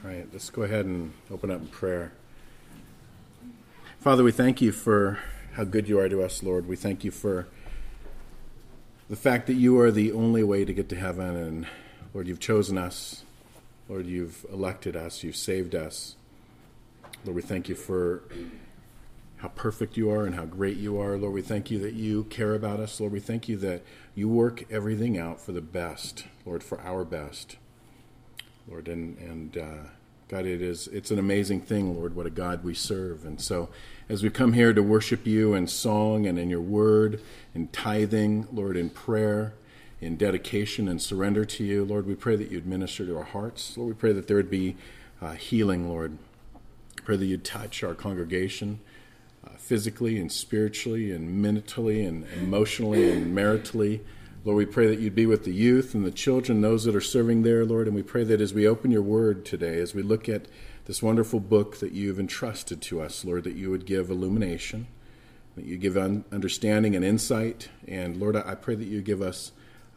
All right, let's go ahead and open up in prayer. Father, we thank you for how good you are to us, Lord. We thank you for the fact that you are the only way to get to heaven. And Lord, you've chosen us. Lord, you've elected us. You've saved us. Lord, we thank you for how perfect you are and how great you are. Lord, we thank you that you care about us. Lord, we thank you that you work everything out for the best, Lord, for our best. Lord, and God, it's an amazing thing, Lord, what a God we serve. And so as we come here to worship you in song and in your word, in tithing, Lord, in prayer, in dedication and surrender to you, Lord, we pray that you'd minister to our hearts. Lord, we pray that there would be healing, Lord. We pray that you'd touch our congregation physically and spiritually and mentally and emotionally and maritally. Lord, we pray that you'd be with the youth and the children, those that are serving there, Lord, and we pray that as we open your word today, as we look at this wonderful book that you've entrusted to us, Lord, that you would give illumination, that you give understanding and insight, and Lord, I pray that you give us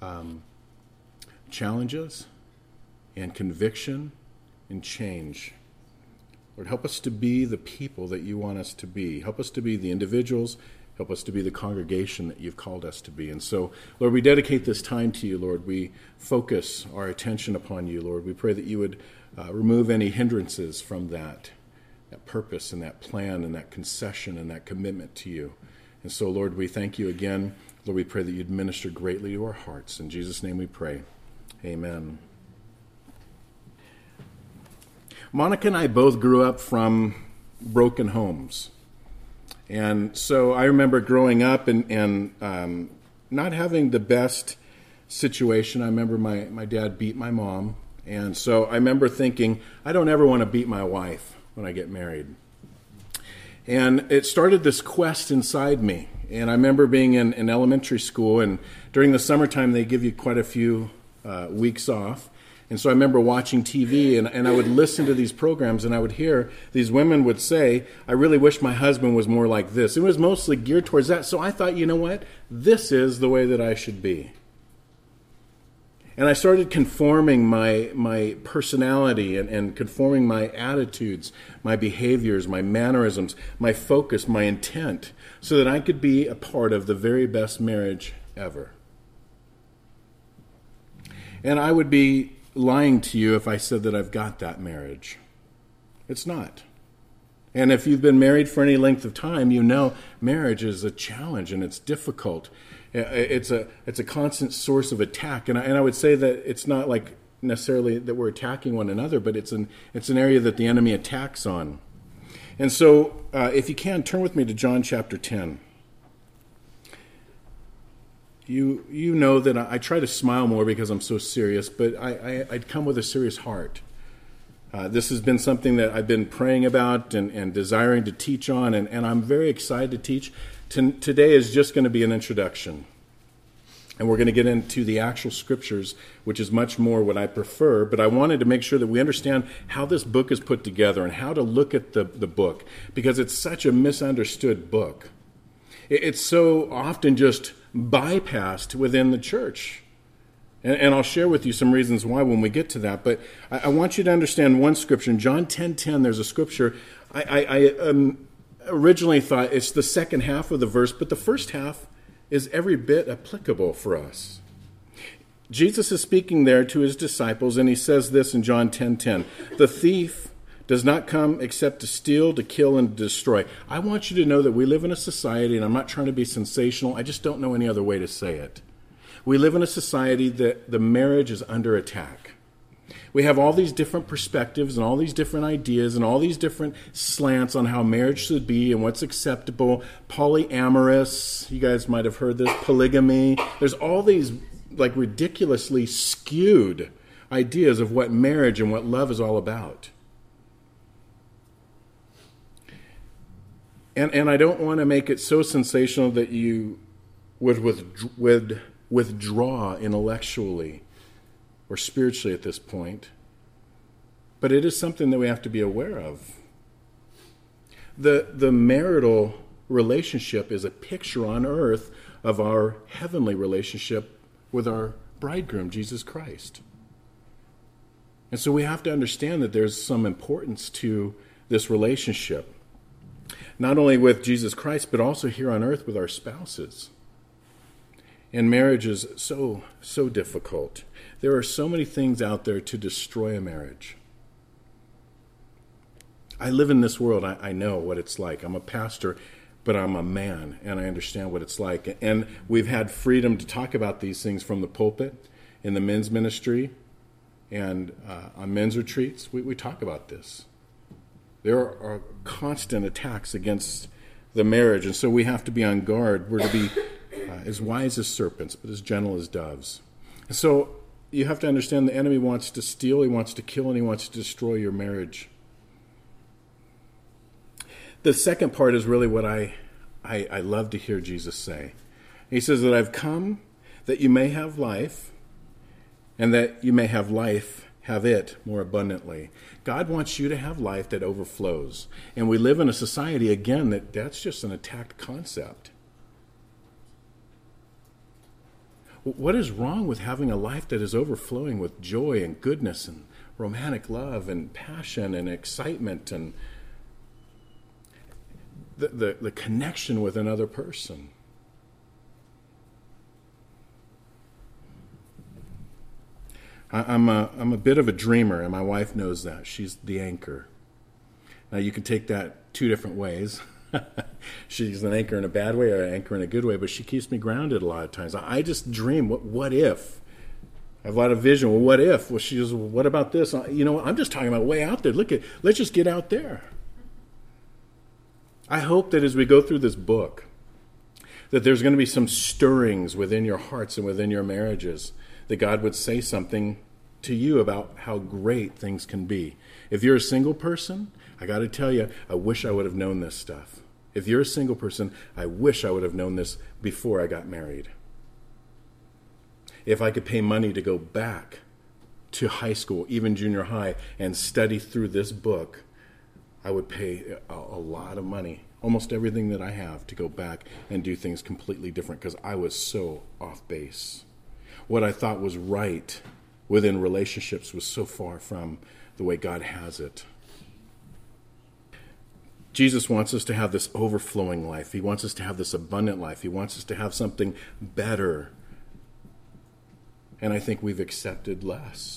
challenges and conviction and change. Lord, help us to be the people that you want us to be. Help us to be the individuals. Help us to be the congregation that you've called us to be. And so, Lord, we dedicate this time to you, Lord. We focus our attention upon you, Lord. We pray that you would remove any hindrances from that purpose and that plan and that concession and that commitment to you. And so, Lord, we thank you again. Lord, we pray that you'd minister greatly to our hearts. In Jesus' name we pray. Amen. Monica and I both grew up from broken homes. And so I remember growing up and not having the best situation. I remember my dad beat my mom. And so I remember thinking, I don't ever want to beat my wife when I get married. And it started this quest inside me. And I remember being in elementary school, and during the summertime they give you quite a few weeks off. And so I remember watching TV, and I would listen to these programs, and I would hear these women would say, I really wish my husband was more like this. It was mostly geared towards that. So I thought, you know what? This is the way that I should be. And I started conforming my personality and conforming my attitudes, my behaviors, my mannerisms, my focus, my intent, so that I could be a part of the very best marriage ever. And I would be lying to you if I said that I've got that marriage. It's not. And if you've been married for any length of time, you know marriage is a challenge and it's difficult. It's a constant source of attack. And I would say that it's not like necessarily that we're attacking one another, but it's an area that the enemy attacks on. And so if you can, turn with me to John chapter 10. You know that I try to smile more because I'm so serious, but I'd come with a serious heart. This has been something that I've been praying about and desiring to teach on, and I'm very excited to teach. Today is just going to be an introduction. And we're going to get into the actual scriptures, which is much more what I prefer, but I wanted to make sure that we understand how this book is put together and how to look at the book, because it's such a misunderstood book. It's so often just bypassed within the church. And I'll share with you some reasons why when we get to that. But I want you to understand one scripture. In John 10:10, there's a scripture. I originally thought it's the second half of the verse, but the first half is every bit applicable for us. Jesus is speaking there to his disciples, and he says this in John 10:10. The thief does not come except to steal, to kill, and to destroy. I want you to know that we live in a society, and I'm not trying to be sensational, I just don't know any other way to say it. We live in a society that the marriage is under attack. We have all these different perspectives and all these different ideas and all these different slants on how marriage should be and what's acceptable. Polyamorous, you guys might have heard this, polygamy. There's all these like ridiculously skewed ideas of what marriage and what love is all about. And I don't want to make it so sensational that you would withdraw intellectually or spiritually at this point. But it is something that we have to be aware of. The marital relationship is a picture on earth of our heavenly relationship with our bridegroom, Jesus Christ. And so we have to understand that there's some importance to this relationship, not only with Jesus Christ, but also here on earth with our spouses. And marriage is so difficult. There are so many things out there to destroy a marriage. I live in this world. I know what it's like. I'm a pastor, but I'm a man, and I understand what it's like. And we've had freedom to talk about these things from the pulpit, in the men's ministry, and on men's retreats. We talk about this. There are constant attacks against the marriage, and so we have to be on guard. We're to be as wise as serpents, but as gentle as doves. And so you have to understand the enemy wants to steal, he wants to kill, and he wants to destroy your marriage. The second part is really what I love to hear Jesus say. He says that I've come that you may have life, and that you may have life, have it more abundantly. God wants you to have life that overflows. And we live in a society, again, that's just an attacked concept. What is wrong with having a life that is overflowing with joy and goodness and romantic love and passion and excitement and the connection with another person? I'm a bit of a dreamer, and my wife knows that. She's the anchor. Now, you can take that two different ways. She's an anchor in a bad way or an anchor in a good way, but she keeps me grounded a lot of times. I just dream, what if? I have a lot of vision. Well, what if? Well, she goes, well, what about this? You know, I'm just talking about way out there. Let's just get out there. I hope that as we go through this book, that there's going to be some stirrings within your hearts and within your marriages, that God would say something to you about how great things can be. If you're a single person, I got to tell you, I wish I would have known this stuff. If you're a single person, I wish I would have known this before I got married. If I could pay money to go back to high school, even junior high, and study through this book, I would pay a lot of money, almost everything that I have, to go back and do things completely different because I was so off base. What I thought was right within relationships was so far from the way God has it. Jesus wants us to have this overflowing life. He wants us to have this abundant life. He wants us to have something better. And I think we've accepted less.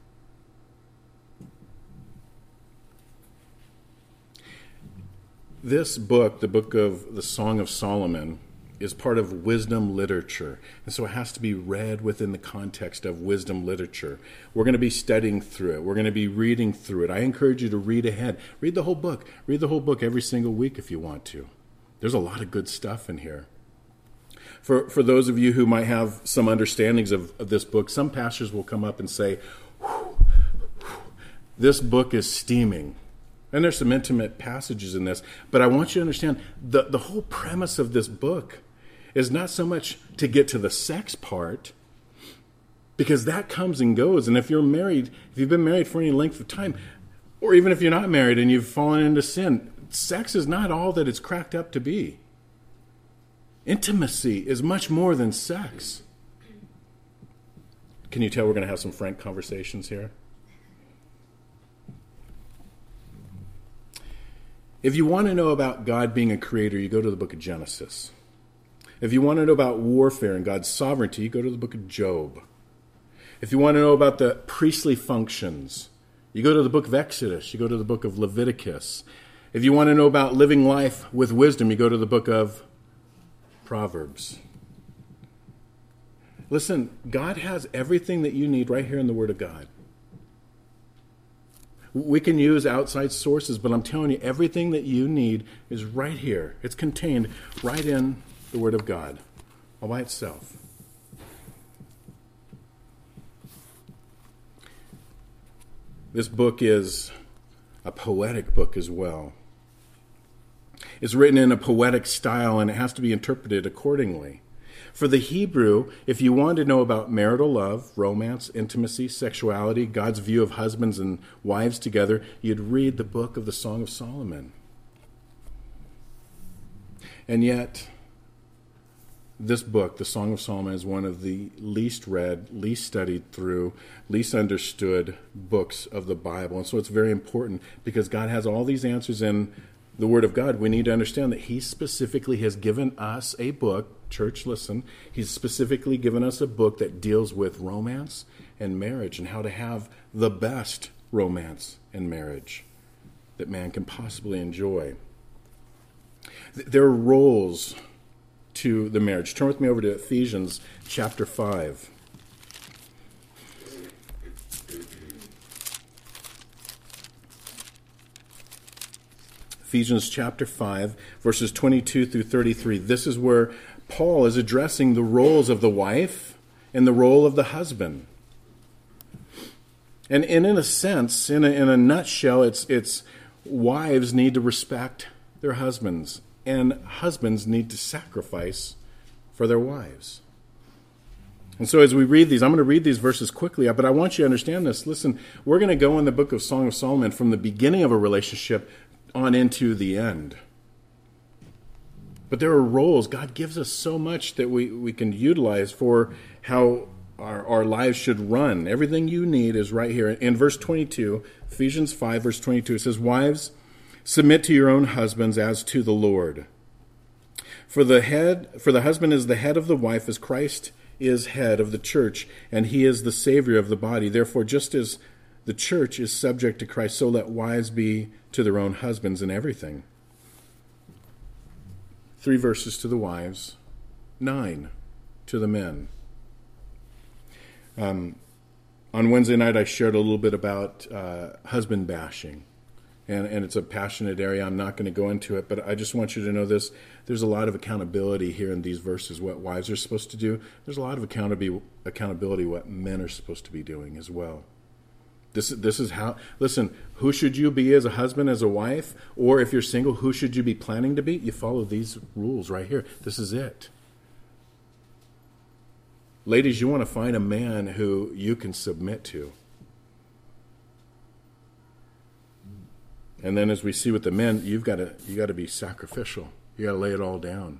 This book, the book of the Song of Solomon, is part of wisdom literature. And so it has to be read within the context of wisdom literature. We're going to be studying through it. We're going to be reading through it. I encourage you to read ahead. Read the whole book. Read the whole book every single week if you want to. There's a lot of good stuff in here. For those of you who might have some understandings of this book, some pastors will come up and say, this book is steaming. And there's some intimate passages in this. But I want you to understand the whole premise of this book is not so much to get to the sex part, because that comes and goes. And if you're married, if you've been married for any length of time, or even if you're not married and you've fallen into sin, sex is not all that it's cracked up to be. Intimacy is much more than sex. Can you tell we're going to have some frank conversations here? If you want to know about God being a creator, you go to the book of Genesis. If you want to know about warfare and God's sovereignty, you go to the book of Job. If you want to know about the priestly functions, you go to the book of Exodus. You go to the book of Leviticus. If you want to know about living life with wisdom, you go to the book of Proverbs. Listen, God has everything that you need right here in the Word of God. We can use outside sources, but I'm telling you, everything that you need is right here. It's contained right in the Word of God, all by itself. This book is a poetic book as well. It's written in a poetic style, and it has to be interpreted accordingly. For the Hebrew, if you wanted to know about marital love, romance, intimacy, sexuality, God's view of husbands and wives together, you'd read the book of the Song of Solomon. And yet, this book, the Song of Solomon, is one of the least read, least studied through, least understood books of the Bible. And so it's very important because God has all these answers in the Word of God. We need to understand that He specifically has given us a book. Church, listen. He's specifically given us a book that deals with romance and marriage and how to have the best romance and marriage that man can possibly enjoy. There are roles to the marriage. Turn with me over to Ephesians chapter 5. Ephesians chapter 5, verses 22 through 33. This is where Paul is addressing the roles of the wife and the role of the husband. And in a sense, in a nutshell, it's wives need to respect their husbands, and husbands need to sacrifice for their wives. And so as we read these, I'm going to read these verses quickly, but I want you to understand this. Listen, we're going to go in the book of Song of Solomon from the beginning of a relationship on into the end. But there are roles. God gives us so much that we can utilize for how our lives should run. Everything you need is right here. In verse 22, Ephesians 5, verse 22, it says, "Wives, submit to your own husbands as to the Lord. For the husband is the head of the wife, as Christ is head of the church, and he is the Savior of the body. Therefore, just as the church is subject to Christ, so let wives be to their own husbands in everything." 3 verses to the wives, 9 to the men. On Wednesday night, I shared a little bit about husband bashing. And it's a passionate area. I'm not going to go into it, but I just want you to know this. There's a lot of accountability here in these verses, what wives are supposed to do. There's a lot of accountability what men are supposed to be doing as well. This is how, listen, who should you be as a husband, as a wife? Or if you're single, who should you be planning to be? You follow these rules right here. This is it. Ladies, you want to find a man who you can submit to. And then as we see with the men, you got to be sacrificial. You got to lay it all down.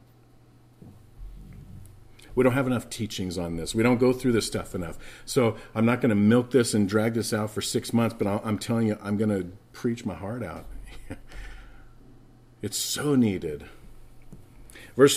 We don't have enough teachings on this. We don't go through this stuff enough. So I'm not going to milk this and drag this out for 6 months, but I'm telling you, I'm going to preach my heart out. It's so needed. Verse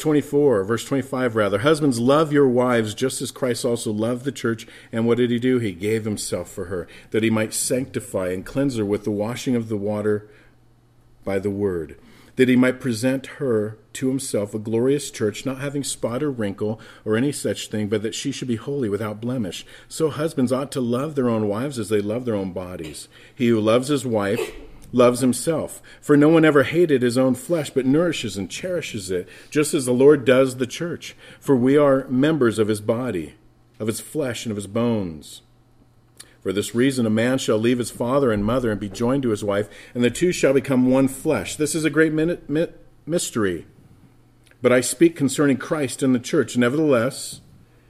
25 rather. "Husbands, love your wives just as Christ also loved the church. And what did he do? He gave himself for her, that he might sanctify and cleanse her with the washing of the water by the word, that he might present her to himself a glorious church, not having spot or wrinkle or any such thing, but that she should be holy without blemish. So husbands ought to love their own wives as they love their own bodies. He who loves his wife loves himself. For no one ever hated his own flesh, but nourishes and cherishes it, just as the Lord does the church. For we are members of his body, of his flesh and of his bones. For this reason a man shall leave his father and mother and be joined to his wife, and the two shall become one flesh. This is a great mystery. But I speak concerning Christ and the church. Nevertheless,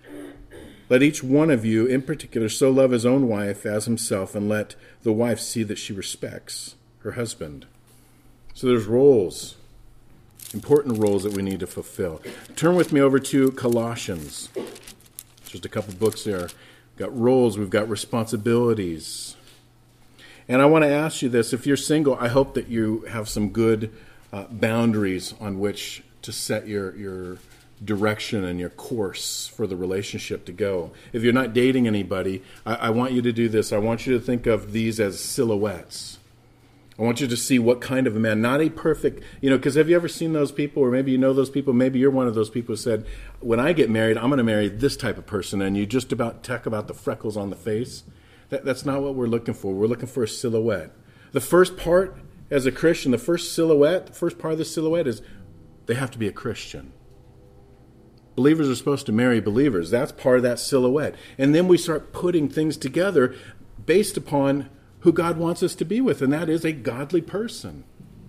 let each one of you in particular so love his own wife as himself, and let the wife see that she respects her husband." So there's roles, important roles that we need to fulfill. Turn with me over to Colossians. Just a couple books there. We've got roles, we've got responsibilities. And I want to ask you this. If you're single, I hope that you have some good boundaries on which to set your direction and your course for the relationship to go. If you're not dating anybody, I want you to do this. I want you to think of these as silhouettes. I want you to see what kind of a man, not a perfect, because have you ever seen those people, or maybe you know those people, maybe you're one of those people who said, when I get married, I'm going to marry this type of person, and you just about talk about the freckles on the face. That's not what we're looking for. We're looking for a silhouette. The first part, as a Christian, the first part of the silhouette is they have to be a Christian. Believers are supposed to marry believers. That's part of that silhouette. And then we start putting things together based upon who God wants us to be with, and that is a godly person.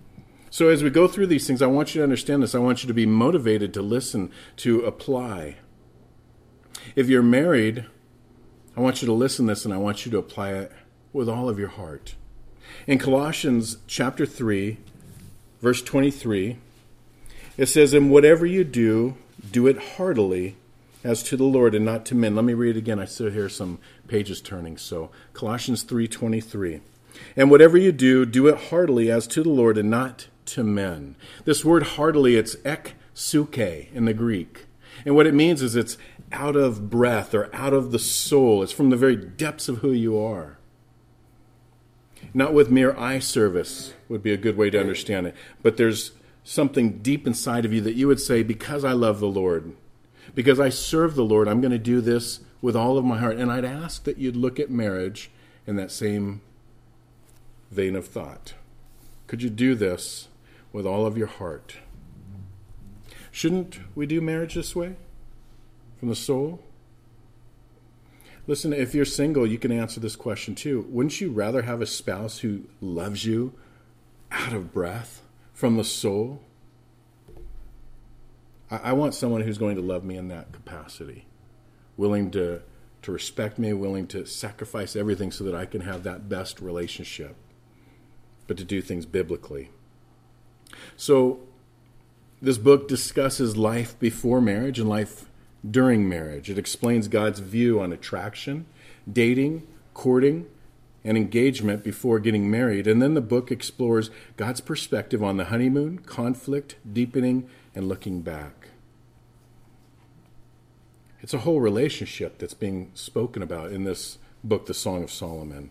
So as we go through these things, I want you to understand this. I want you to be motivated to listen, to apply. If you're married, I want you to listen to this, and I want you to apply it with all of your heart. In Colossians chapter 3, verse 23, it says, "And whatever you do, do it heartily as to the Lord and not to men. Let me read it again. I still hear some pages turning. So Colossians 3:23. And whatever you do, do it heartily as to the Lord and not to men. This word heartily, it's ek suke in the Greek. And what it means is it's out of breath or out of the soul. It's from the very depths of who you are. Not with mere eye service would be a good way to understand it. But there's something deep inside of you that you would say, because I love the Lord, because I serve the Lord, I'm going to do this with all of my heart. And I'd ask that you'd look at marriage in that same vein of thought. Could you do this with all of your heart? Shouldn't we do marriage this way? From the soul? Listen, if you're single, you can answer this question too. Wouldn't you rather have a spouse who loves you out of breath, from the soul? I want someone who's going to love me in that capacity, willing to respect me, willing to sacrifice everything so that I can have that best relationship, but to do things biblically. So this book discusses life before marriage and life during marriage. It explains God's view on attraction, dating, courting, and engagement before getting married. And then the book explores God's perspective on the honeymoon, conflict, deepening, and looking back. It's a whole relationship that's being spoken about in this book, The Song of Solomon.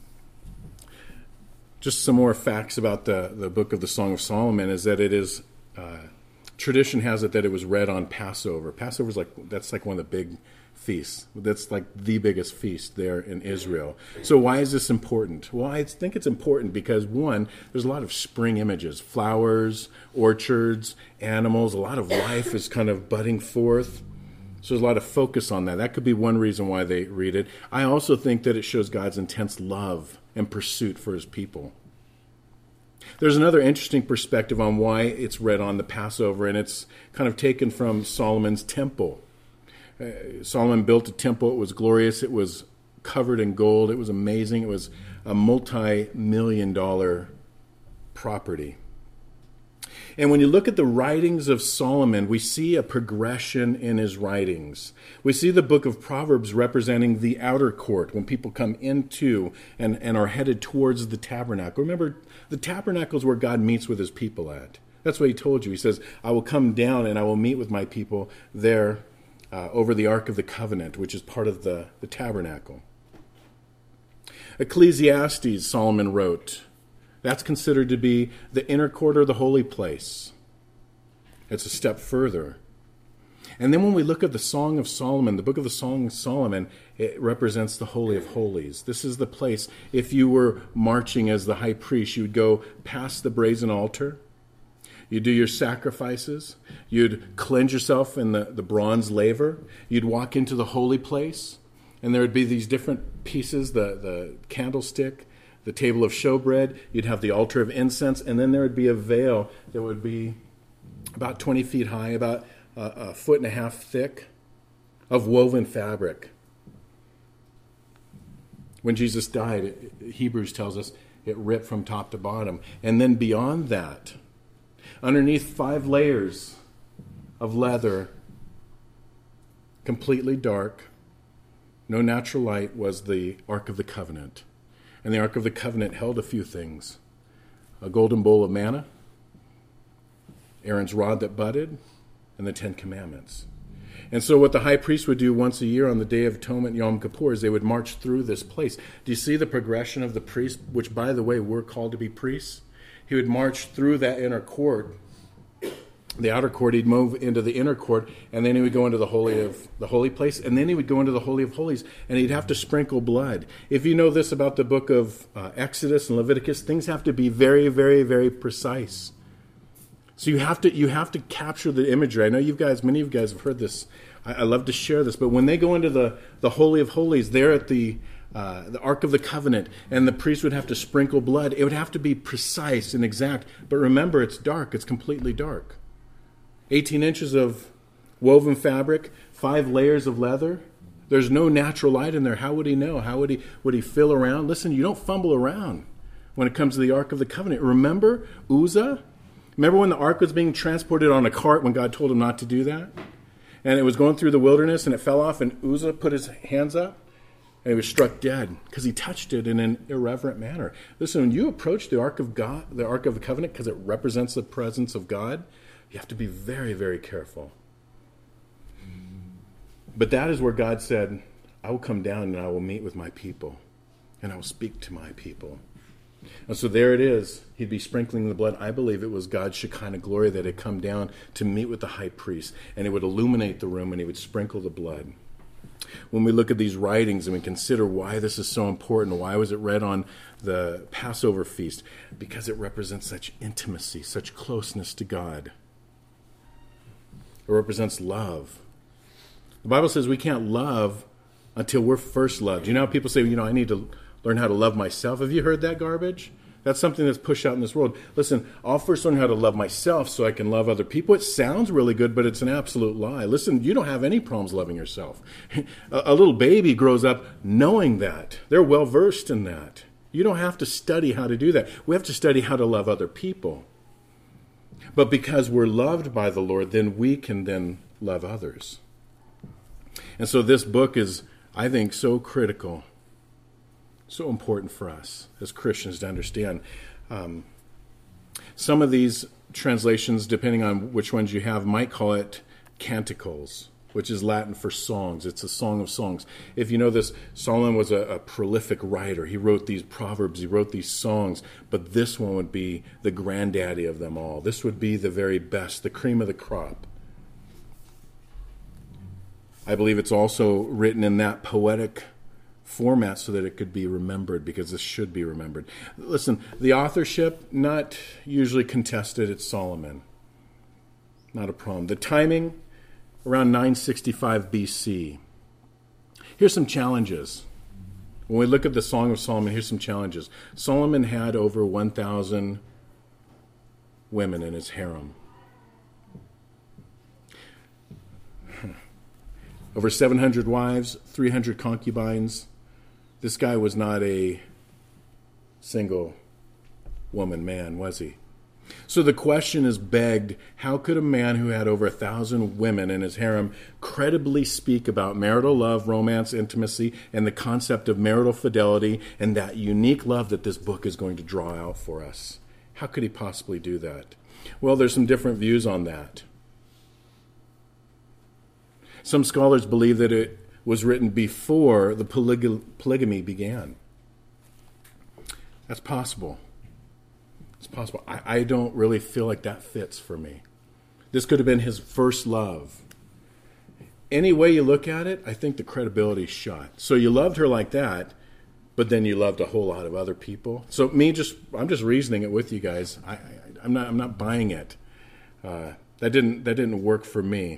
Just some more facts about the book of the Song of Solomon is that it is, tradition has it that it was read on Passover. Passover's that's like one of the big feasts. That's like the biggest feast there in Israel. So why is this important? Well, I think it's important because, one, there's a lot of spring images, flowers, orchards, animals, a lot of life is kind of budding forth. So there's a lot of focus on that. That could be one reason why they read it. I also think that it shows God's intense love and pursuit for his people. There's another interesting perspective on why it's read on the Passover, and it's kind of taken from Solomon's temple. Solomon built a temple. It was glorious. It was covered in gold. It was amazing. It was a multi-million-dollar property. And when you look at the writings of Solomon, we see a progression in his writings. We see the book of Proverbs representing the outer court, when people come into and are headed towards the tabernacle. Remember, the tabernacle is where God meets with his people at. That's what he told you. He says, I will come down and I will meet with my people there over the Ark of the Covenant, which is part of the tabernacle. Ecclesiastes, Solomon wrote, that's considered to be the inner court or the holy place. It's a step further. And then when we look at the Song of Solomon, the book of the Song of Solomon, it represents the Holy of Holies. This is the place, if you were marching as the high priest, you would go past the brazen altar. You'd do your sacrifices. You'd cleanse yourself in the bronze laver. You'd walk into the holy place, and there would be these different pieces, the candlestick, the table of showbread, you'd have the altar of incense, and then there would be a veil that would be about 20 feet high, about a foot and a half thick, of woven fabric. When Jesus died, Hebrews tells us it ripped from top to bottom. And then beyond that, underneath 5 layers of leather, completely dark, no natural light, was the Ark of the Covenant. And the Ark of the Covenant held a few things. A golden bowl of manna, Aaron's rod that budded, and the 10 Commandments. And so what the high priest would do once a year on the Day of Atonement, Yom Kippur, is they would march through this place. Do you see the progression of the priest, which, by the way, we're called to be priests? He would march through that inner court, the outer court. He'd move into the inner court, and then he would go into the holy place, and then he would go into the Holy of Holies, and he'd have to sprinkle blood. If you know this about the book of Exodus and Leviticus, things have to be very, very, very precise. So you have to capture the imagery. I know many of you guys have heard this. I love to share this, but when they go into the Holy of Holies, they're at the Ark of the Covenant, and the priest would have to sprinkle blood. It would have to be precise and exact. But remember, it's dark. It's completely dark. 18 inches of woven fabric, 5 layers of leather. There's no natural light in there. How would he know? How would he feel around? Listen, you don't fumble around when it comes to the Ark of the Covenant. Remember Uzzah? Remember when the ark was being transported on a cart when God told him not to do that? And it was going through the wilderness and it fell off, and Uzzah put his hands up and he was struck dead because he touched it in an irreverent manner. Listen, when you approach the Ark of God, the Ark of the Covenant, because it represents the presence of God, you have to be very, very careful. But that is where God said, I will come down and I will meet with my people and I will speak to my people. And so there it is. He'd be sprinkling the blood. I believe it was God's Shekinah glory that had come down to meet with the high priest, and it would illuminate the room and he would sprinkle the blood. When we look at these writings and we consider why this is so important, why was it read on the Passover feast? Because it represents such intimacy, such closeness to God. It represents love. The Bible says we can't love until we're first loved. You know how people say, I need to learn how to love myself. Have you heard that garbage? That's something that's pushed out in this world. Listen, I'll first learn how to love myself so I can love other people. It sounds really good, but it's an absolute lie. Listen, you don't have any problems loving yourself. A little baby grows up knowing that. They're well versed in that. You don't have to study how to do that. We have to study how to love other people. But because we're loved by the Lord, then we can then love others. And so this book is, I think, so critical. So important for us as Christians to understand. Some of these translations, depending on which ones you have, might call it canticles, which is Latin for songs. It's a song of songs. If you know this, Solomon was a prolific writer. He wrote these proverbs, he wrote these songs, but this one would be the granddaddy of them all. This would be the very best, the cream of the crop. I believe it's also written in that poetic format so that it could be remembered, because this should be remembered. Listen, the authorship, not usually contested. It's Solomon. Not a problem. The timing, around 965 BC. Here's some challenges. When we look at the Song of Solomon, here's some challenges. Solomon had over 1,000 women in his harem. Over 700 wives, 300 concubines. This guy was not a single woman man, was he? So the question is begged, how could a man who had over 1,000 women in his harem credibly speak about marital love, romance, intimacy, and the concept of marital fidelity and that unique love that this book is going to draw out for us? How could he possibly do that? Well, there's some different views on that. Some scholars believe that it was written before the polygamy began. That's possible. It's possible. I don't really feel like that fits for me. This could have been his first love. Any way you look at it, I think the credibility's shot. So you loved her like that, but then you loved a whole lot of other people. So I'm just reasoning it with you guys. I'm not buying it. That didn't work for me.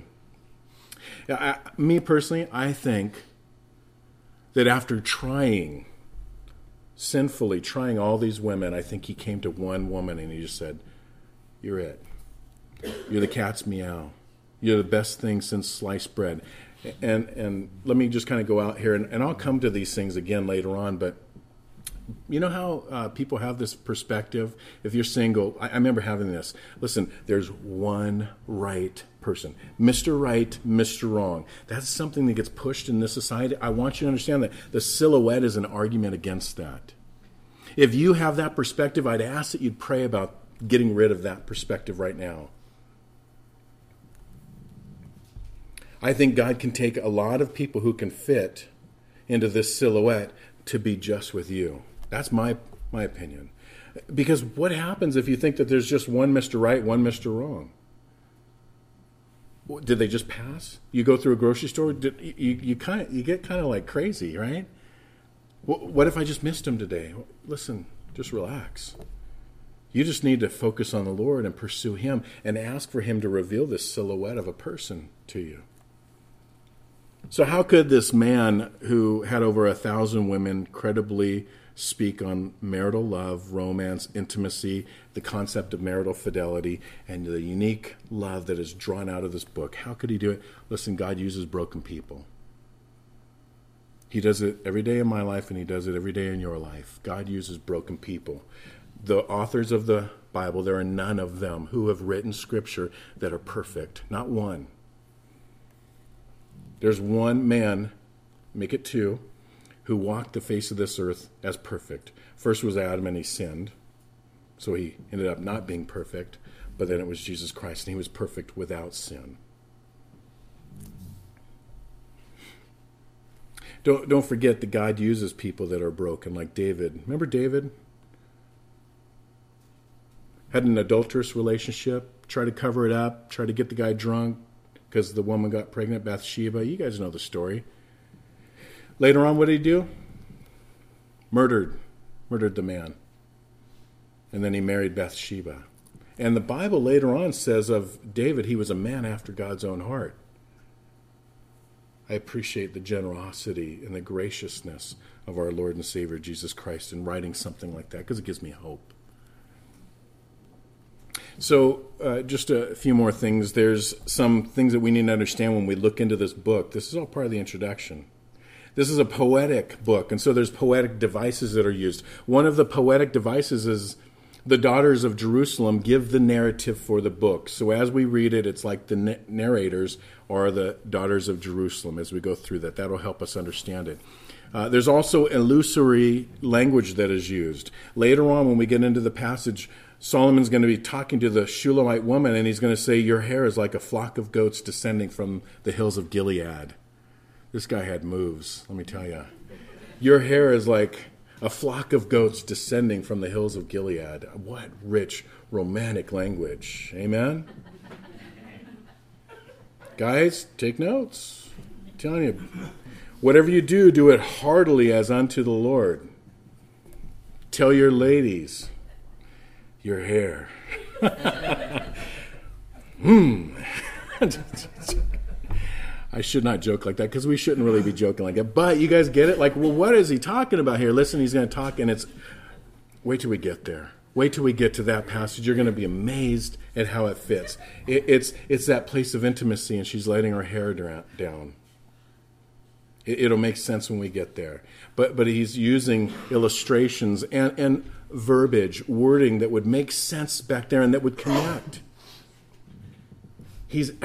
Me personally, I think that after sinfully trying all these women, I think he came to one woman and he just said, "You're it. You're the cat's meow. You're the best thing since sliced bread." And let me just kind of go out here, and I'll come to these things again later on, but you know how people have this perspective? If you're single, I remember having this. Listen, there's one right person. Mr. Right, Mr. Wrong. That's something that gets pushed in this society. I want you to understand that the Silhouette is an argument against that. If you have that perspective, I'd ask that you'd pray about getting rid of that perspective right now. I think God can take a lot of people who can fit into this Silhouette to be just with you. That's my opinion. Because what happens if you think that there's just one Mr. Right, one Mr. Wrong? Did they just pass? You go through a grocery store, you get kind of like crazy, right? What if I just missed him today? Listen, just relax. You just need to focus on the Lord and pursue him and ask for him to reveal this silhouette of a person to you. So how could this man who had over 1,000 women credibly speak on marital love, romance, intimacy, the concept of marital fidelity, and the unique love that is drawn out of this book? How could he do it? Listen, God uses broken people. He does it every day in my life, and he does it every day in your life. God uses broken people. the authors of the Bible, there are none of them who have written Scripture that are perfect. Not one. There's one man, make it two, who walked the face of this earth as perfect. First was Adam, and he sinned. So he ended up not being perfect. But then it was Jesus Christ, and he was perfect without sin. Don't forget that God uses people that are broken, like David. Remember David? Had an adulterous relationship, tried to cover it up, tried to get the guy drunk because the woman got pregnant, Bathsheba. You guys know the story. Later on, what did he do? Murdered the man. And then he married Bathsheba. And the Bible later on says of David, he was a man after God's own heart. I appreciate the generosity and the graciousness of our Lord and Savior Jesus Christ in writing something like that, because it gives me hope. So just a few more things. There's some things that we need to understand when we look into this book. This is all part of the introduction. This is a poetic book, and so there's poetic devices that are used. One of the poetic devices is the daughters of Jerusalem give the narrative for the book. So as we read it, it's like the narrators are the daughters of Jerusalem as we go through that. That'll help us understand it. There's also illusory language that is used. Later on, when we get into the passage, Solomon's going to be talking to the Shulamite woman, and he's going to say, your hair is like a flock of goats descending from the hills of Gilead. This guy had moves, let me tell you. Your hair is like a flock of goats descending from the hills of Gilead. What rich, romantic language. Amen? Guys, take notes. I'm telling you, whatever you do, do it heartily as unto the Lord. Tell your ladies, your hair. I should not joke like that because we shouldn't really be joking like that. But you guys get it? Like, well, what is he talking about here? Listen, he's going to talk, and it's... Wait till we get there. Wait till we get to that passage. You're going to be amazed at how it fits. It's that place of intimacy, and she's letting her hair down. It'll make sense when we get there. But he's using illustrations and verbiage, wording that would make sense back there and that would connect. He's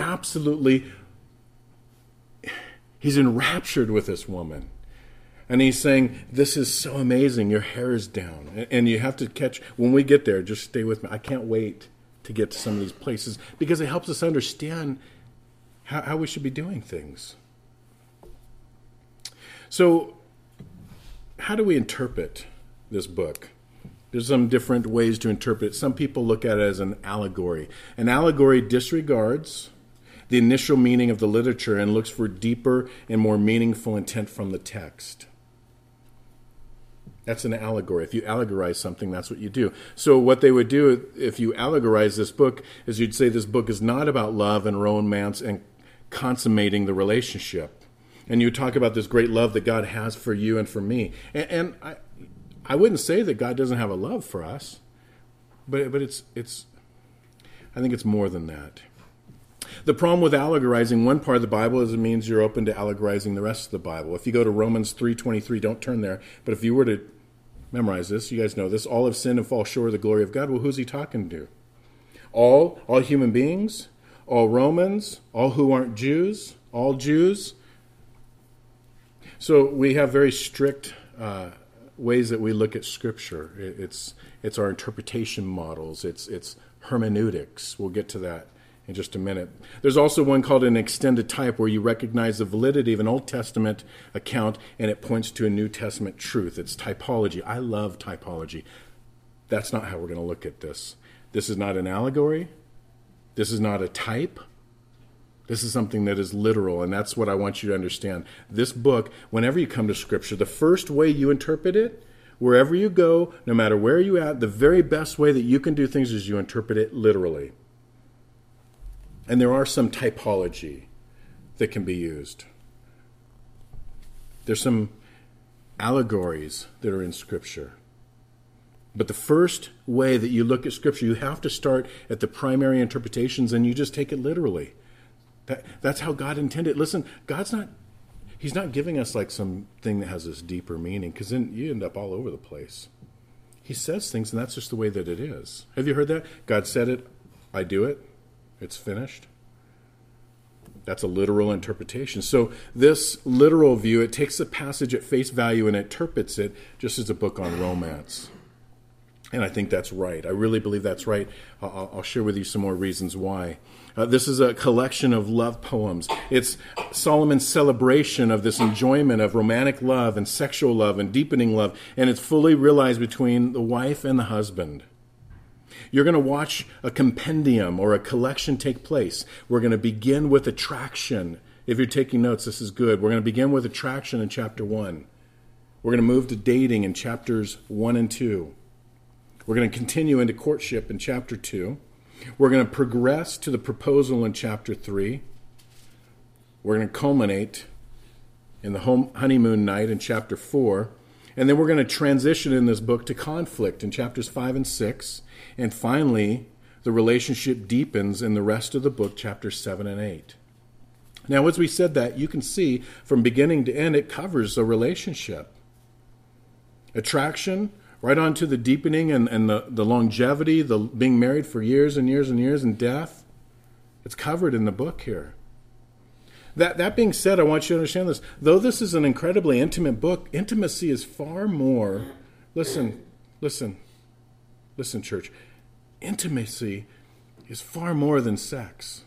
enraptured with this woman. And he's saying, this is so amazing. Your hair is down. And you have to catch, when we get there, just stay with me. I can't wait to get to some of these places because it helps us understand how we should be doing things. So, how do we interpret this book? There's some different ways to interpret it. Some people look at it as an allegory. An allegory disregards the initial meaning of the literature and looks for deeper and more meaningful intent from the text. That's an allegory. If you allegorize something, that's what you do. So what they would do if you allegorize this book is you'd say this book is not about love and romance and consummating the relationship. And you talk about this great love that God has for you and for me. And I wouldn't say that God doesn't have a love for us, but it's I think it's more than that. The problem with allegorizing one part of the Bible is it means you're open to allegorizing the rest of the Bible. If you go to Romans 3:23, don't turn there, but if you were to memorize this, you guys know this, all have sinned and fall short of the glory of God. Well, who's he talking to? All human beings, all Romans, all who aren't Jews, all Jews. So we have very strict ways that we look at Scripture. It's our interpretation models. It's hermeneutics. We'll get to that in just a minute. There's also one called an extended type where you recognize the validity of an Old Testament account and it points to a New Testament truth. It's typology. I love typology. That's not how we're going to look at this. This is not an allegory. This is not a type. This is something that is literal, and that's what I want you to understand. This book, whenever you come to Scripture, the first way you interpret it, wherever you go, no matter where you're at, the very best way that you can do things is you interpret it literally. And there are some typology that can be used. There's some allegories that are in Scripture. But the first way that you look at Scripture, you have to start at the primary interpretations and you just take it literally. That's how God intended. Listen, He's not giving us like something that has this deeper meaning, because then you end up all over the place. He says things, and that's just the way that it is. Have you heard that? God said it, I do it, it's finished. That's a literal interpretation. So this literal view, it takes the passage at face value and interprets it just as a book on romance. And I think that's right. I really believe that's right. I'll share with you some more reasons why. This is a collection of love poems. It's Solomon's celebration of this enjoyment of romantic love and sexual love and deepening love, and it's fully realized between the wife and the husband. You're going to watch a compendium or a collection take place. We're going to begin with attraction. If you're taking notes, this is good. We're going to begin with attraction in chapter 1. We're going to move to dating in chapters 1 and 2. We're going to continue into courtship in chapter 2. We're going to progress to the proposal in chapter 3. We're going to culminate in the honeymoon night in chapter 4. And then we're going to transition in this book to conflict in chapters 5 and 6. And finally, the relationship deepens in the rest of the book, chapters 7 and 8. Now, as we said that, you can see from beginning to end, it covers a relationship. Attraction, right on to the deepening and the longevity, the being married for years and years and years, and death. It's covered in the book here. That being said, I want you to understand this. Though this is an incredibly intimate book, intimacy is far more. Listen, church. Intimacy is far more than sex.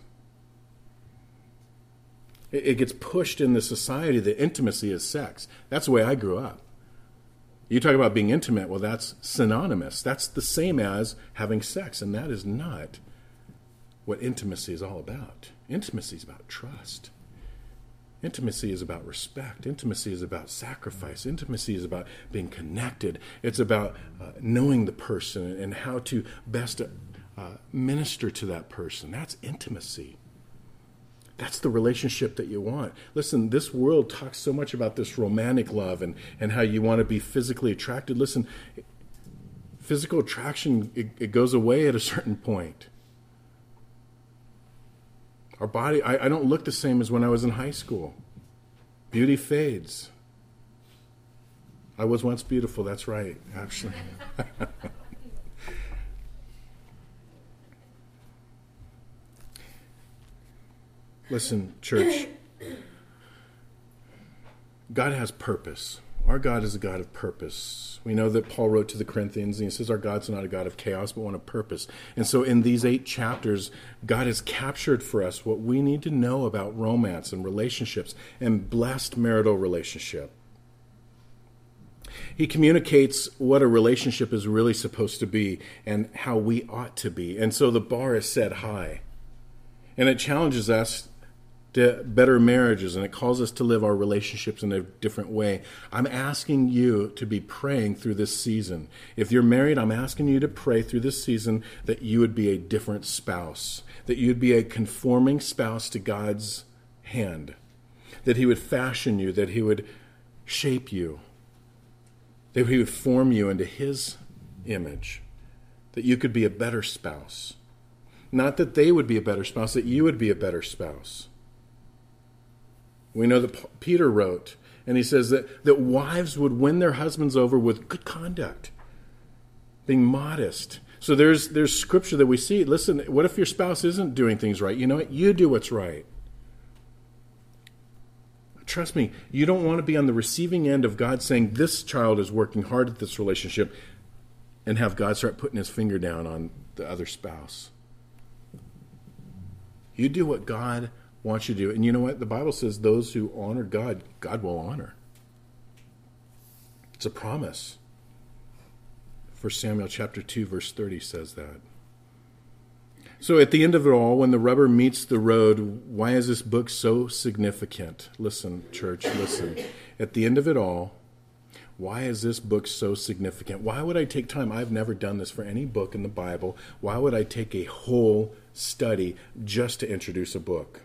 It gets pushed in the society that intimacy is sex. That's the way I grew up. You talk about being intimate, well, that's synonymous. That's the same as having sex, and that is not what intimacy is all about. Intimacy is about trust. Intimacy is about respect. Intimacy is about sacrifice. Intimacy is about being connected. It's about knowing the person and how to best minister to that person. That's intimacy. That's the relationship that you want. Listen, this world talks so much about this romantic love and how you want to be physically attracted. Listen, physical attraction, it goes away at a certain point. Our body, I don't look the same as when I was in high school. Beauty fades. I was once beautiful, that's right, actually. Listen, church, God has purpose. Our God is a God of purpose. We know that Paul wrote to the Corinthians, and he says our God's not a God of chaos, but one of purpose. And so in these 8 chapters, God has captured for us what we need to know about romance and relationships and blessed marital relationship. He communicates what a relationship is really supposed to be and how we ought to be. And so the bar is set high. And it challenges us to better marriages, and it calls us to live our relationships in a different way. I'm asking you to be praying through this season. If you're married, I'm asking you to pray through this season that you would be a different spouse, that you'd be a conforming spouse to God's hand, that he would fashion you, that he would shape you, that he would form you into his image, that you could be a better spouse. Not that they would be a better spouse, that you would be a better spouse. We know that Peter wrote, and he says that wives would win their husbands over with good conduct, being modest. So there's scripture that we see. Listen, what if your spouse isn't doing things right? You know what? You do what's right. Trust me, you don't want to be on the receiving end of God saying this child is working hard at this relationship and have God start putting his finger down on the other spouse. You do what God wants you to do. And you know what? The Bible says those who honor God, God will honor. It's a promise. 1 Samuel chapter 2, verse 30 says that. So at the end of it all, when the rubber meets the road, why is this book so significant? Listen, church, listen. At the end of it all, why is this book so significant? Why would I take time? I've never done this for any book in the Bible. Why would I take a whole study just to introduce a book?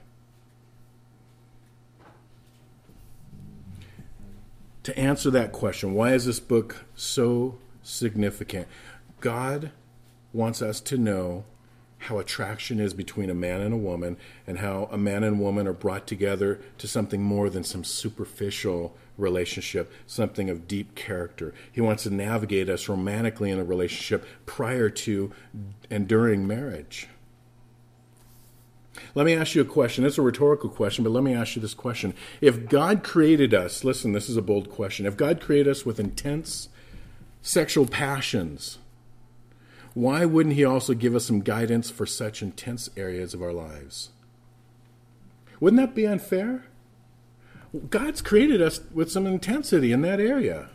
To answer that question, why is this book so significant? God wants us to know how attraction is between a man and a woman, and how a man and woman are brought together to something more than some superficial relationship, something of deep character. He wants to navigate us romantically in a relationship prior to and during marriage. Let me ask you a question. It's a rhetorical question, but let me ask you this question. If God created us, listen, this is a bold question. If God created us with intense sexual passions, why wouldn't he also give us some guidance for such intense areas of our lives? Wouldn't that be unfair? God's created us with some intensity in that area.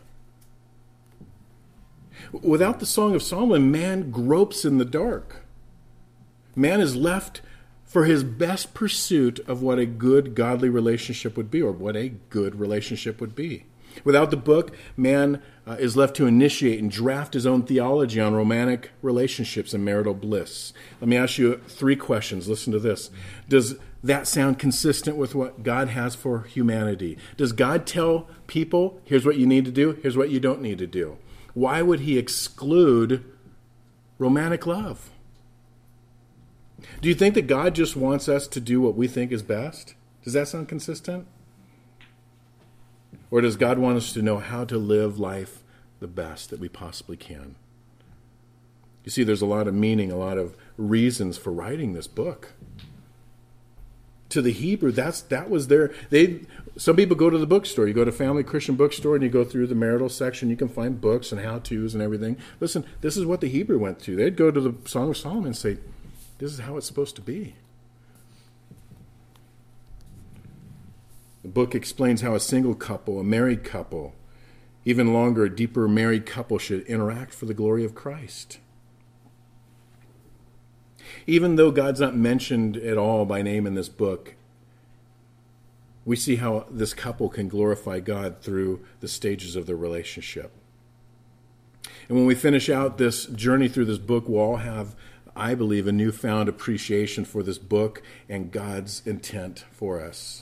Without the Song of Solomon, man gropes in the dark. Man is left for his best pursuit of what a good, godly relationship would be, or what a good relationship would be. Without the book, man is left to initiate and draft his own theology on romantic relationships and marital bliss. Let me ask you 3 questions. Listen to this. Does that sound consistent with what God has for humanity? Does God tell people, here's what you need to do, here's what you don't need to do? Why would he exclude romantic love? Do you think that God just wants us to do what we think is best? Does that sound consistent? Or does God want us to know how to live life the best that we possibly can? You see, there's a lot of meaning, a lot of reasons for writing this book. To the Hebrew, that was their... Some people go to the bookstore. You go to Family Christian Bookstore and you go through the marital section. You can find books and how-tos and everything. Listen, this is what the Hebrew went to. They'd go to the Song of Solomon and say, this is how it's supposed to be. The book explains how a single couple, a married couple, even longer, a deeper married couple should interact for the glory of Christ. Even though God's not mentioned at all by name in this book, we see how this couple can glorify God through the stages of their relationship. And when we finish out this journey through this book, we'll all have, I believe, a newfound appreciation for this book and God's intent for us.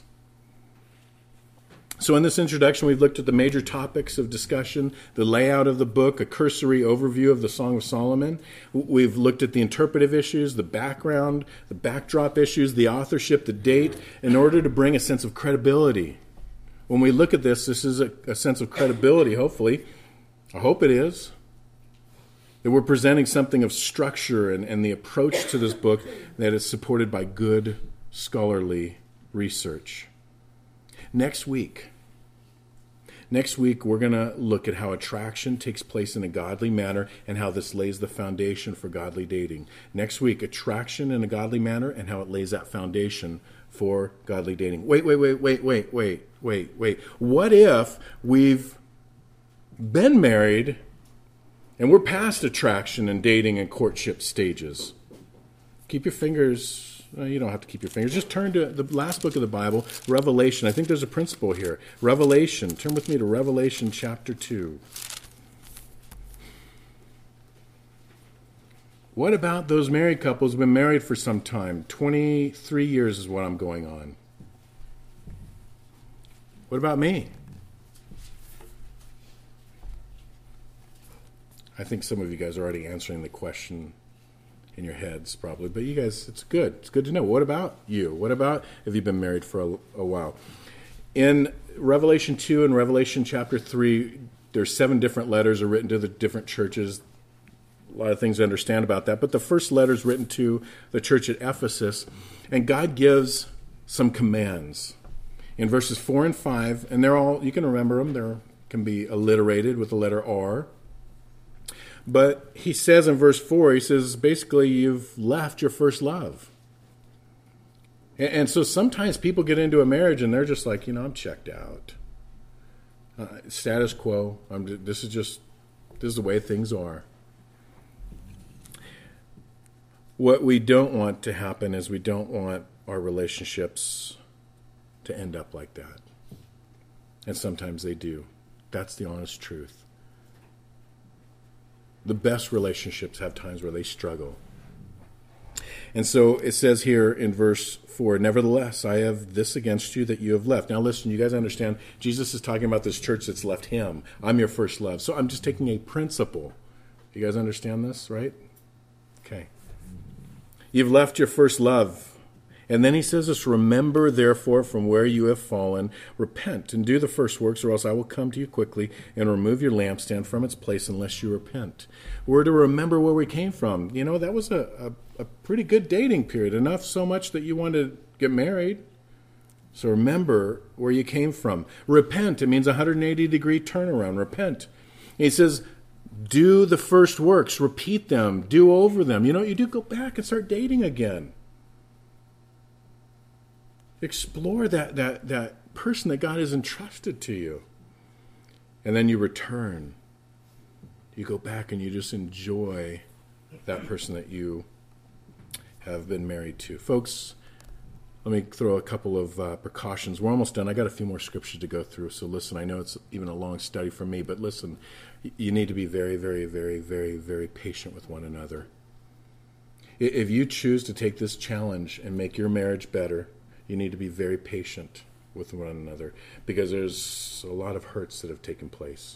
So in this introduction, we've looked at the major topics of discussion, the layout of the book, a cursory overview of the Song of Solomon. We've looked at the interpretive issues, the background, the backdrop issues, the authorship, the date, in order to bring a sense of credibility. When we look at this is a sense of credibility, hopefully. I hope it is. That we're presenting something of structure and the approach to this book that is supported by good scholarly research. Next week, we're going to look at how attraction takes place in a godly manner and how this lays the foundation for godly dating. Next week, attraction in a godly manner and how it lays that foundation for godly dating. Wait. What if we've been married and we're past attraction and dating and courtship stages? Keep your fingers... You don't have to keep your fingers. Just turn to the last book of the Bible, Revelation. I think there's a principle here. Revelation. Turn with me to Revelation chapter 2. What about those married couples who've been married for some time? 23 years is what I'm going on. What about me? I think some of you guys are already answering the question in your heads probably, but you guys, it's good. It's good to know. What about you? What about if you've been married for a while? In Revelation 2 and Revelation chapter 3, there's 7 different letters are written to the different churches. A lot of things to understand about that. But the first letter is written to the church at Ephesus, and God gives some commands in verses 4 and 5, and they're all, you can remember them. They can be alliterated with the letter R. But he says in verse 4, he says, basically, you've left your first love. And so sometimes people get into a marriage and they're just like, I'm checked out. Status quo. This is the way things are. What we don't want to happen is we don't want our relationships to end up like that. And sometimes they do. That's the honest truth. The best relationships have times where they struggle. And so it says here in verse 4, nevertheless, I have this against you that you have left. Now listen, you guys understand, Jesus is talking about this church that's left him. I'm your first love. So I'm just taking a principle. You guys understand this, right? Okay. You've left your first love. And then he says this, remember therefore from where you have fallen, repent and do the first works, or else I will come to you quickly and remove your lampstand from its place unless you repent. We're to remember where we came from. You know, that was a pretty good dating period, enough so much that you wanted to get married. So remember where you came from. Repent, it means a 180-degree turnaround. Repent. And he says, do the first works, repeat them, do over them. You know what you do? Go back and start dating again. Explore that person that God has entrusted to you. And then you return. You go back and you just enjoy that person that you have been married to. Folks, let me throw a couple of precautions. We're almost done. I got a few more scriptures to go through. So listen, I know it's even a long study for me, but listen, you need to be very, very, very, very, very patient with one another. If you choose to take this challenge and make your marriage better, you need to be very patient with one another, because there's a lot of hurts that have taken place.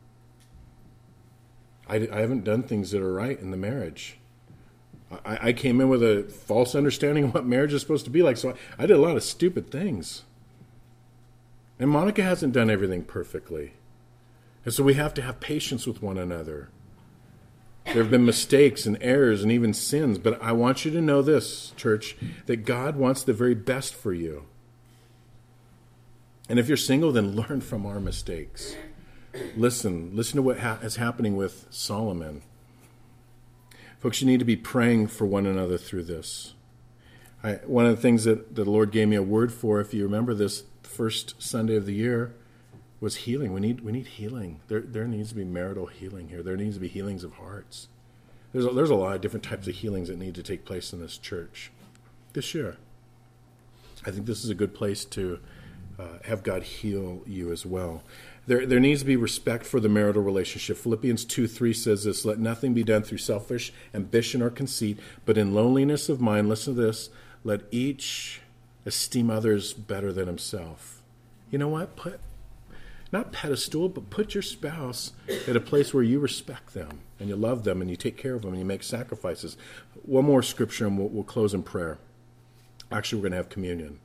I haven't done things that are right in the marriage. I came in with a false understanding of what marriage is supposed to be like, so I did a lot of stupid things. And Monica hasn't done everything perfectly. And so we have to have patience with one another. There have been mistakes and errors and even sins, but I want you to know this, church, that God wants the very best for you. And if you're single, then learn from our mistakes. Listen to what is happening with Solomon. Folks, you need to be praying for one another through this. One of the things that the Lord gave me a word for, if you remember this, first Sunday of the year, was healing. We need healing. There needs to be marital healing here. There needs to be healings of hearts. There's a lot of different types of healings that need to take place in this church this year. I think this is a good place to have God heal you as well. There needs to be respect for the marital relationship. Philippians 2:3 says this, let nothing be done through selfish ambition or conceit, but in loneliness of mind, listen to this, let each esteem others better than himself. You know what? Not pedestal, but put your spouse at a place where you respect them and you love them and you take care of them and you make sacrifices. One more scripture and we'll close in prayer. Actually, we're going to have communion.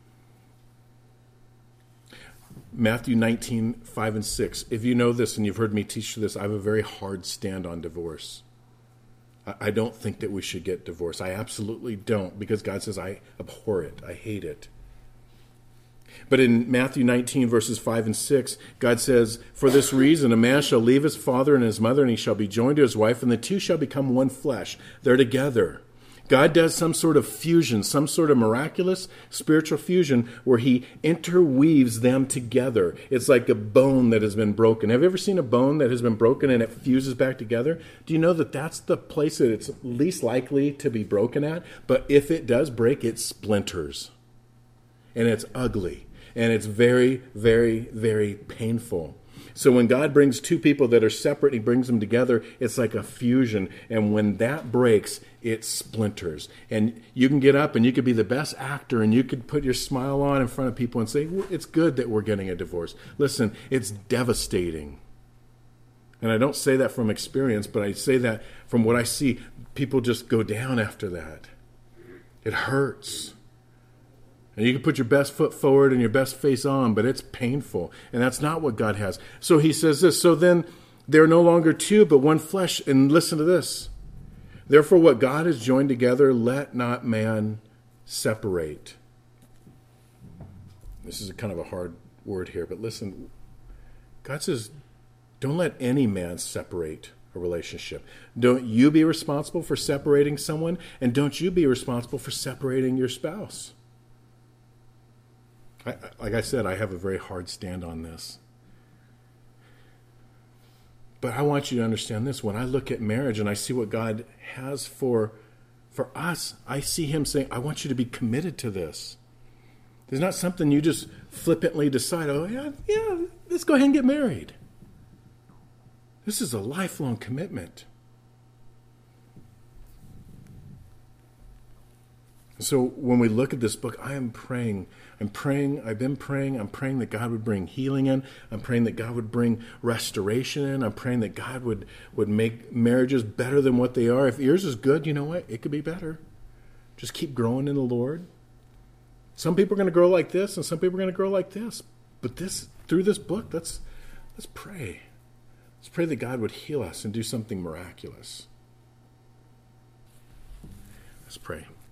Matthew 19:5-6. If you know this and you've heard me teach this, I have a very hard stand on divorce. I don't think that we should get divorced. I absolutely don't, because God says I abhor it. I hate it. But in Matthew 19, verses 5 and 6, God says, for this reason, a man shall leave his father and his mother, and he shall be joined to his wife, and the two shall become one flesh. They're together. God does some sort of fusion, some sort of miraculous spiritual fusion where he interweaves them together. It's like a bone that has been broken. Have you ever seen a bone that has been broken and it fuses back together? Do you know that that's the place that it's least likely to be broken at? But if it does break, it splinters. And it's ugly. And it's very, very, very painful. So when God brings two people that are separate, he brings them together, it's like a fusion. And when that breaks, it splinters. And you can get up and you could be the best actor and you could put your smile on in front of people and say, well, it's good that we're getting a divorce. Listen, it's devastating. And I don't say that from experience, but I say that from what I see. People just go down after that. It hurts. And you can put your best foot forward and your best face on, but it's painful. And that's not what God has. So he says this, so then they're no longer two, but one flesh. And listen to this. Therefore, what God has joined together, let not man separate. This is a kind of a hard word here, but listen. God says, don't let any man separate a relationship. Don't you be responsible for separating someone, and don't you be responsible for separating your spouse. Like I said, I have a very hard stand on this. But I want you to understand this. When I look at marriage and I see what God has for us, I see him saying, I want you to be committed to this. There's not something you just flippantly decide, oh, yeah, let's go ahead and get married. This is a lifelong commitment. So when we look at this book, I'm praying that God would bring healing in. I'm praying that God would bring restoration in. I'm praying that God would make marriages better than what they are. If yours is good, you know what? It could be better. Just keep growing in the Lord. Some people are going to grow like this, and some people are going to grow like this. But through this book, let's pray. Let's pray that God would heal us and do something miraculous. Let's pray.